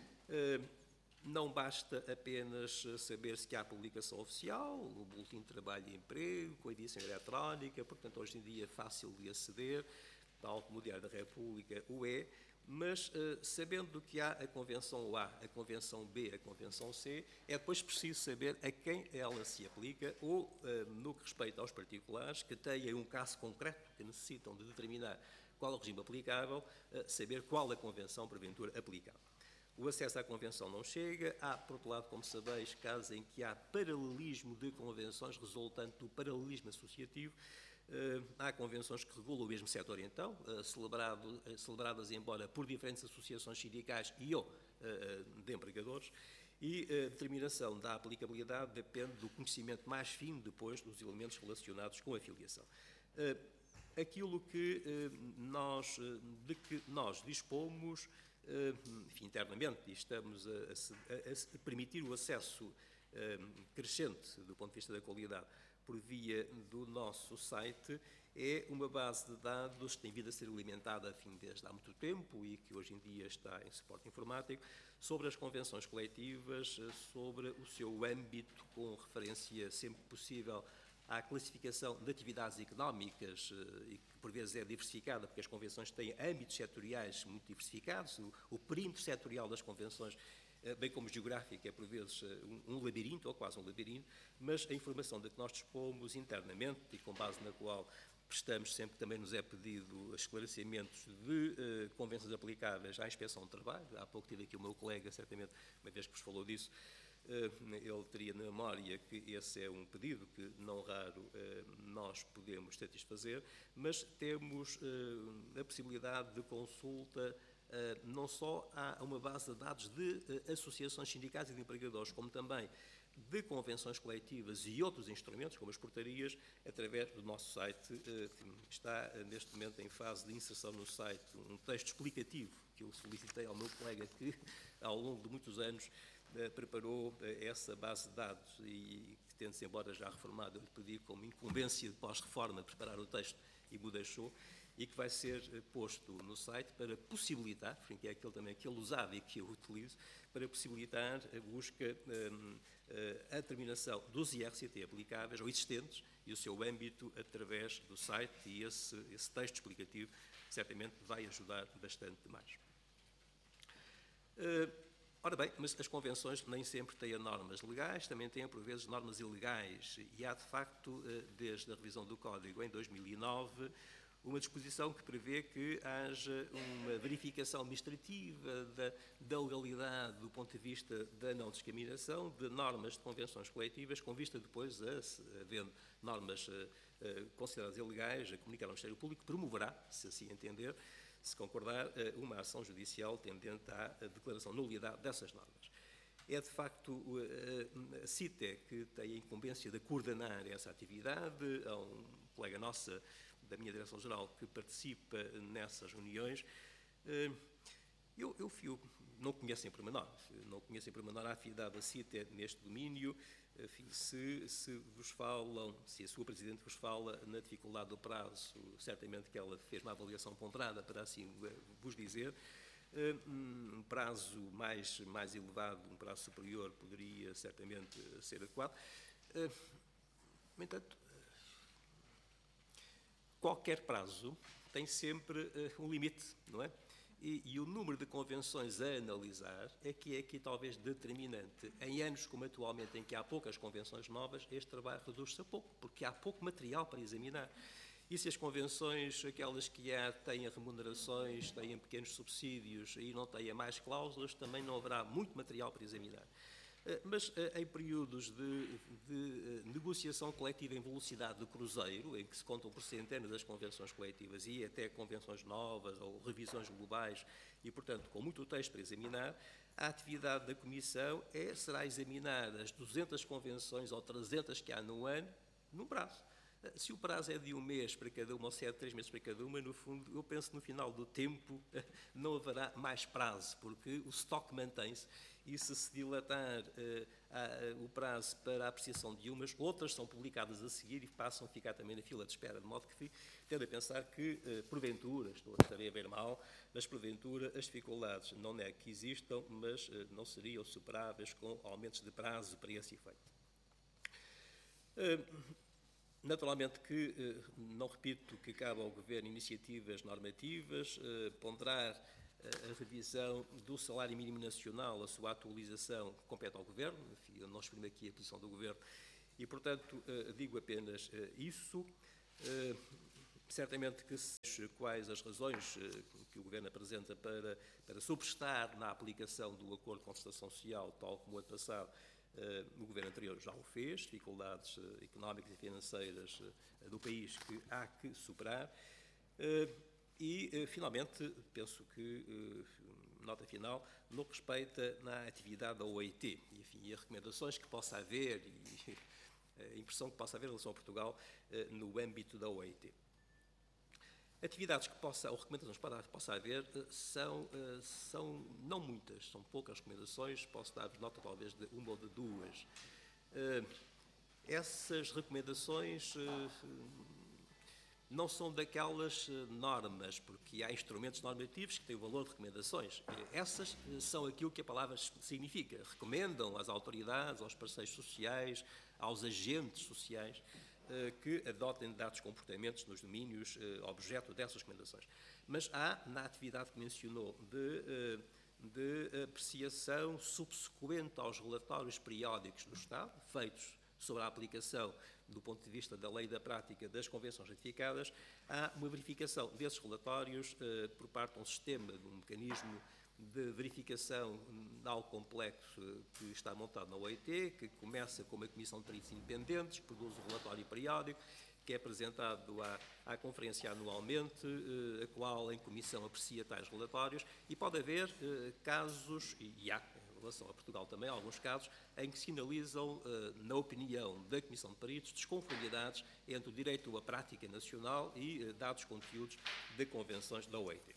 Não basta apenas saber se há publicação oficial, o boletim de trabalho e emprego, com a edição eletrónica, portanto, hoje em dia é fácil de aceder, tal como o Diário da República o é, mas sabendo que há a Convenção A, a Convenção B, a Convenção C, é depois preciso saber a quem ela se aplica ou, no que respeita aos particulares, que têm um caso concreto, que necessitam de determinar qual é o regime aplicável, saber qual a Convenção, porventura, aplicável. O acesso à Convenção não chega. Há, por outro lado, como sabeis, casos em que há paralelismo de convenções resultante do paralelismo associativo. Há convenções que regulam o mesmo setor, então, celebradas, embora por diferentes associações sindicais e ou de empregadores, e a determinação da aplicabilidade depende do conhecimento mais fino, depois, dos elementos relacionados com a filiação. Aquilo de que nós dispomos, enfim, internamente, e estamos a permitir o acesso crescente do ponto de vista da qualidade por via do nosso site, é uma base de dados que tem vindo a ser alimentada desde há muito tempo e que hoje em dia está em suporte informático, sobre as convenções coletivas, sobre o seu âmbito, com referência sempre possível à classificação de atividades económicas, e que por vezes é diversificada, porque as convenções têm âmbitos setoriais muito diversificados, o perímetro setorial das convenções, bem como geográfico, é por vezes um labirinto, ou quase um labirinto, mas a informação de que nós dispomos internamente e com base na qual prestamos sempre que também nos é pedido esclarecimentos de convenções aplicáveis à Inspeção de Trabalho. Há pouco tive aqui o meu colega, certamente, uma vez que vos falou disso, ele teria na memória que esse é um pedido que, não raro, nós podemos satisfazer, mas temos a possibilidade de consulta não só a uma base de dados de associações sindicais e de empregadores, como também de convenções coletivas e outros instrumentos, como as portarias, através do nosso site. Está, neste momento, em fase de inserção no site um texto explicativo que eu solicitei ao meu colega que, ao longo de muitos anos, preparou essa base de dados e que, tendo-se embora já reformado, eu lhe pedi como incumbência de pós-reforma preparar o texto e me o deixou, e que vai ser posto no site para possibilitar, que é aquele também que ele usava e que eu utilizo, para possibilitar a busca, a determinação dos IRCT aplicáveis ou existentes e o seu âmbito através do site, e esse texto explicativo certamente vai ajudar bastante mais. Ora bem, mas as convenções nem sempre têm normas legais, também têm, por vezes, normas ilegais, e há, de facto, desde a revisão do Código em 2009, uma disposição que prevê que haja uma verificação administrativa da legalidade do ponto de vista da não discriminação, de normas de convenções coletivas, com vista depois, havendo normas consideradas ilegais, a comunicar ao Ministério Público, promoverá, se assim entender, se concordar, uma ação judicial tendente à declaração de nulidade dessas normas. É, de facto, a CITE que tem a incumbência de coordenar essa atividade. Há um colega nossa da minha Direção-Geral que participa nessas reuniões. Eu fio não conheço em pormenor. Não conheço em pormenor a atividade da CITE neste domínio. Enfim, se a sua Presidente vos fala na dificuldade do prazo, certamente que ela fez uma avaliação ponderada para assim vos dizer. Um prazo mais elevado, um prazo superior, poderia certamente ser adequado. No entanto, qualquer prazo tem sempre um limite, não é? E o número de convenções a analisar é que é aqui talvez determinante. Em anos como atualmente, em que há poucas convenções novas, este trabalho reduz-se a pouco, porque há pouco material para examinar. E se as convenções, aquelas que há, têm remunerações, têm pequenos subsídios e não têm mais cláusulas, também não haverá muito material para examinar. Mas em períodos de negociação coletiva em velocidade de cruzeiro, em que se contam por centenas as convenções coletivas e até convenções novas ou revisões globais, e, portanto, com muito texto para examinar, a atividade da Comissão será examinar as 200 convenções ou 300 que há no ano, num prazo. Se o prazo é de 1 mês para cada uma, ou se é de 3 meses para cada uma, no fundo, eu penso que no final do tempo não haverá mais prazo, porque o estoque mantém-se. E se dilatar o prazo para a apreciação de umas, outras são publicadas a seguir e passam a ficar também na fila de espera, de modo que tendo a pensar que, porventura, estarei a ver mal, mas porventura as dificuldades não é que existam, mas não seriam superáveis com aumentos de prazo para esse efeito. Naturalmente que, não repito que cabe ao Governo iniciativas normativas, ponderar a revisão do salário mínimo nacional, a sua atualização, compete ao Governo. Enfim, eu não exprimo aqui a posição do Governo e, portanto, digo apenas isso. Certamente que quais as razões que o Governo apresenta para subestar na aplicação do Acordo de Concertação Social, tal como o ano passado, o Governo anterior já o fez, dificuldades económicas e financeiras do país que há que superar. E, finalmente, penso que, nota final, no que respeita na atividade da OIT, e as recomendações que possa haver, e a impressão que possa haver em relação a Portugal no âmbito da OIT. Atividades que possa, ou recomendações que possa haver, são não muitas, são poucas recomendações, posso dar nota talvez de uma ou de duas. Essas recomendações não são daquelas normas, porque há instrumentos normativos que têm o valor de recomendações. Essas são aquilo que a palavra significa. Recomendam às autoridades, aos parceiros sociais, aos agentes sociais, que adotem dados comportamentos nos domínios objeto dessas recomendações. Mas há, na atividade que mencionou, de apreciação subsequente aos relatórios periódicos do Estado, feitos sobre a aplicação, do ponto de vista da lei e da prática das convenções ratificadas, há uma verificação desses relatórios por parte de um sistema, de um mecanismo de verificação algo complexo que está montado na OIT, que começa com uma comissão de peritos independentes, produz um relatório periódico, que é apresentado à conferência anualmente, a qual em comissão aprecia tais relatórios, e pode haver casos, e há em relação a Portugal também, alguns casos, em que se sinalizam, na opinião da Comissão de Peritos, desconformidades entre o direito à prática nacional e dados conteúdos de convenções da OIT.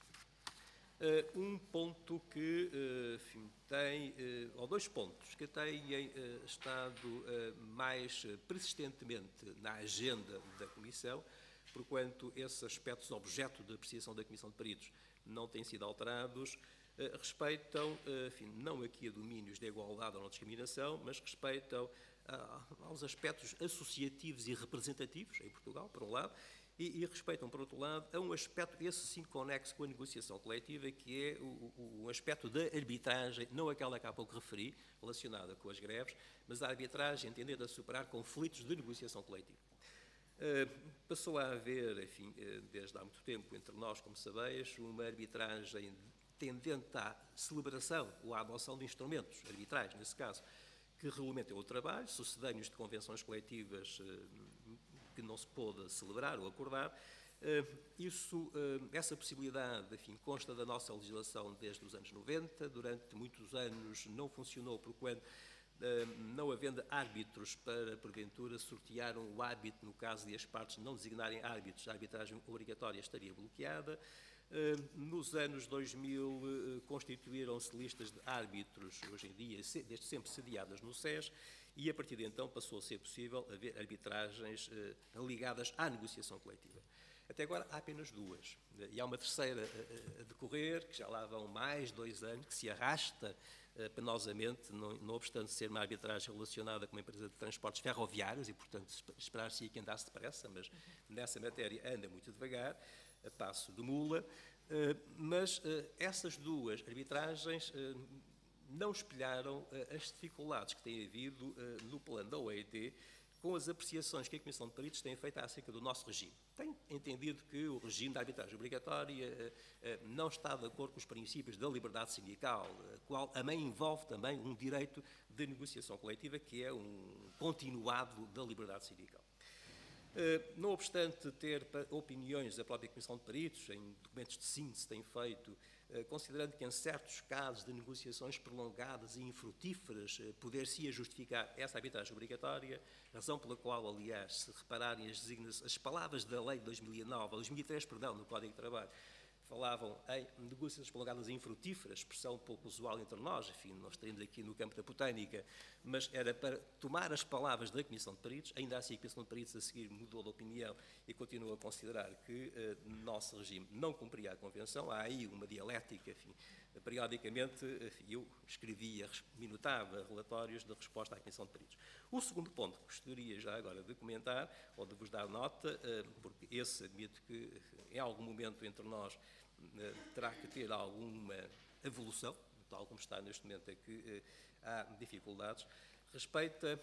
Um ponto que tem, ou dois pontos que têm estado mais persistentemente na agenda da Comissão, porquanto esses aspectos objeto de apreciação da Comissão de Peritos não têm sido alterados, respeitam, enfim, não aqui a domínios de igualdade ou não discriminação, mas respeitam aos aspectos associativos e representativos em Portugal, por um lado, e respeitam, por outro lado, a um aspecto, esse sim conexo com a negociação coletiva, que é o aspecto da arbitragem, não aquela que há pouco referi, relacionada com as greves, mas a arbitragem entendendo a superar conflitos de negociação coletiva. Passou a haver, enfim, desde há muito tempo, entre nós, como sabeis, uma arbitragem tendente à celebração ou à adoção de instrumentos arbitrais, nesse caso, que regulamentem o trabalho, sucedâneos de convenções coletivas que não se pôde celebrar ou acordar. Essa possibilidade, enfim, consta da nossa legislação desde os anos 90, durante muitos anos não funcionou, porquanto não havendo árbitros para, porventura, sortear o hábito, no caso de as partes não designarem árbitros, a arbitragem obrigatória estaria bloqueada. Nos anos 2000 constituíram-se listas de árbitros, hoje em dia, desde sempre sediadas no SES, e a partir de então passou a ser possível haver arbitragens ligadas à negociação coletiva. Até agora há apenas duas, e há uma terceira a decorrer, que já lá vão mais 2 anos, que se arrasta penosamente, não obstante ser uma arbitragem relacionada com uma empresa de transportes ferroviários, e portanto esperar-se que andasse depressa, mas nessa matéria anda muito devagar, a passo de mula, mas essas duas arbitragens não espelharam as dificuldades que tem havido no plano da OIT com as apreciações que a Comissão de Peritos tem feito acerca do nosso regime. Tem entendido que o regime da arbitragem obrigatória não está de acordo com os princípios da liberdade sindical, a qual também envolve também um direito de negociação coletiva, que é um continuado da liberdade sindical. Não obstante ter opiniões da própria Comissão de Peritos, em documentos de síntese tem feito, considerando que em certos casos de negociações prolongadas e infrutíferas poder-se-ia justificar essa arbitragem obrigatória, razão pela qual, aliás, se repararem as palavras da lei de 2003, no Código de Trabalho, falavam em negociações prolongadas e infrutíferas, expressão um pouco usual entre nós, enfim, nós estaremos aqui no campo da botânica, mas era para tomar as palavras da Comissão de Peritos, ainda assim a Comissão de Peritos a seguir mudou de opinião e continua a considerar que o nosso regime não cumpria a Convenção. Há aí uma dialética, enfim, periodicamente eu escrevia, minutava relatórios de resposta à Comissão de Peritos. O segundo ponto que gostaria já agora de comentar, ou de vos dar nota, porque esse admito que em algum momento entre nós terá que ter alguma evolução, tal como está neste momento é que há dificuldades, respeita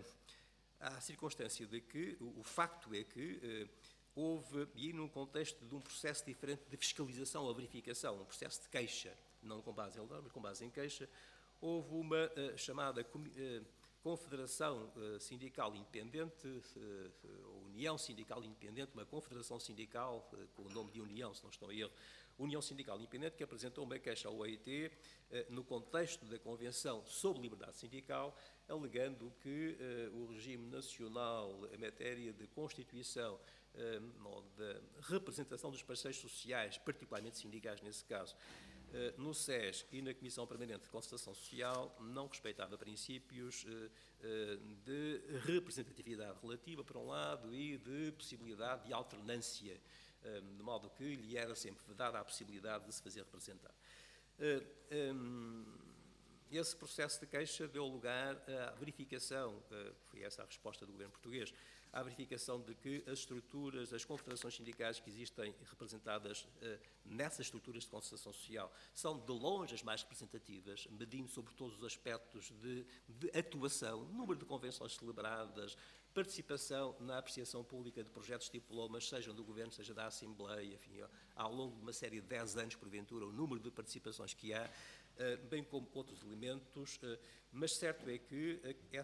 à circunstância de que o facto é que houve, e num contexto de um processo diferente de fiscalização ou verificação, um processo de queixa, não com base em lei, mas com base em queixa, houve uma chamada Confederação Sindical Independente, União Sindical Independente, uma confederação sindical com o nome de União, se não estou a erro, União Sindical Independente, que apresentou uma queixa ao OIT no contexto da Convenção sobre Liberdade Sindical, alegando que o regime nacional em matéria de constituição ou de representação dos parceiros sociais, particularmente sindicais nesse caso, no SES e na Comissão Permanente de Concertação Social, não respeitava princípios de representatividade relativa, por um lado, e de possibilidade de alternância, de modo que lhe era sempre vedada a possibilidade de se fazer representar. Esse processo de queixa deu lugar à verificação, foi essa a resposta do governo português, à verificação de que as estruturas, as confederações sindicais que existem representadas nessas estruturas de concertação social são de longe as mais representativas, medindo sobre todos os aspectos de atuação, número de convenções celebradas, participação na apreciação pública de projetos de diplomas, sejam do Governo, seja da Assembleia, enfim, ao longo de uma série de 10 anos, porventura, o número de participações que há, bem como outros elementos, mas certo é que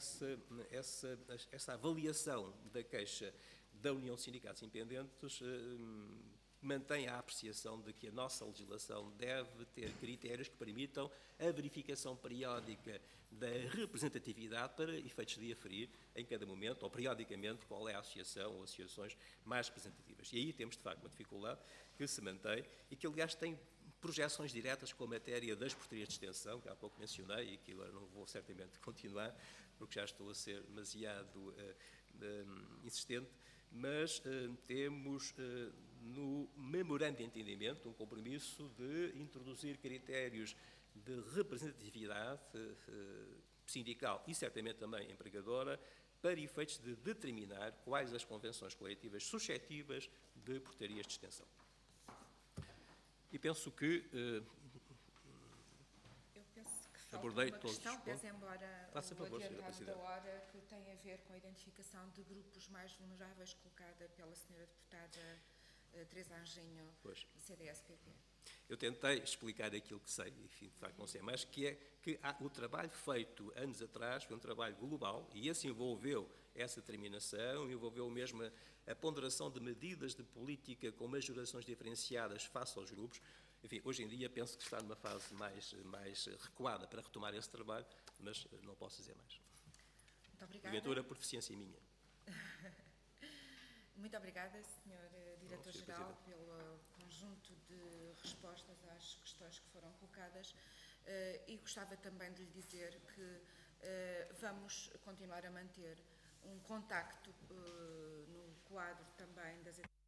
essa avaliação da queixa da União de Sindicatos Independentes mantém a apreciação de que a nossa legislação deve ter critérios que permitam a verificação periódica da representatividade para efeitos de aferir em cada momento, ou periodicamente, qual é a associação ou associações mais representativas. E aí temos, de facto, uma dificuldade que se mantém e que, aliás, tem projeções diretas com a matéria das portarias de extensão, que há pouco mencionei e que agora não vou certamente continuar, porque já estou a ser demasiado insistente, mas temos no memorando de entendimento um compromisso de introduzir critérios de representatividade sindical e certamente também empregadora para efeitos de determinar quais as convenções coletivas suscetíveis de portarias de extensão. E penso que abordei todos os pontos. Pese embora Faça favor, o adiantado Sra. da hora, que tem a ver com a identificação de grupos mais vulneráveis colocada pela Sra. Deputada Teresa Anjinho, CDS-PP. Eu tentei explicar aquilo que sei, enfim, de facto não sei mais, que é que o trabalho feito anos atrás foi um trabalho global e esse envolveu essa determinação, envolveu mesmo a ponderação de medidas de política com majorações diferenciadas face aos grupos. Enfim, hoje em dia penso que está numa fase mais recuada para retomar esse trabalho, mas não posso dizer mais. Muito obrigada. Porventura, por deficiência minha. Muito obrigada, Sr. Diretor-Geral, Presidente. pelo conjunto de respostas às questões que foram colocadas e gostava também de lhe dizer que vamos continuar a manter um contacto no quadro também das